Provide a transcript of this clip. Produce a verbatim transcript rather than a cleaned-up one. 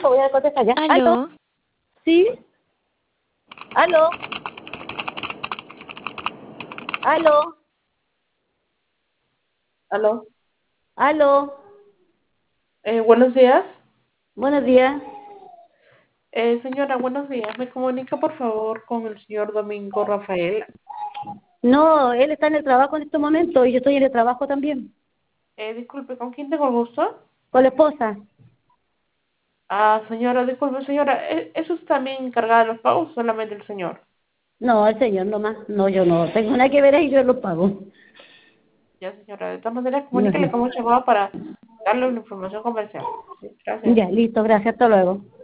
momento, voy a contestar ya. ¿Aló? Aló, ¿Sí? ¿Aló? ¿Aló? Aló. ¿Aló? Eh, buenos días. Buenos días. Eh, señora, buenos días. ¿Me comunica, por favor, con el señor Domingo Rafael? No, él está en el trabajo en este momento y yo estoy en el trabajo también. Eh, disculpe, ¿con quién tengo el gusto? Con la esposa. Ah, señora, disculpe, señora. ¿e- ¿Eso es también encargada de los pagos o solamente el señor? No, el señor nomás. No, yo no tengo nada que ver ahí, yo lo pago. Ya, señora. De todas maneras, No comuníquele sé. cómo se llamaba para darle una información comercial. Sí, gracias. Ya, listo, gracias, hasta luego.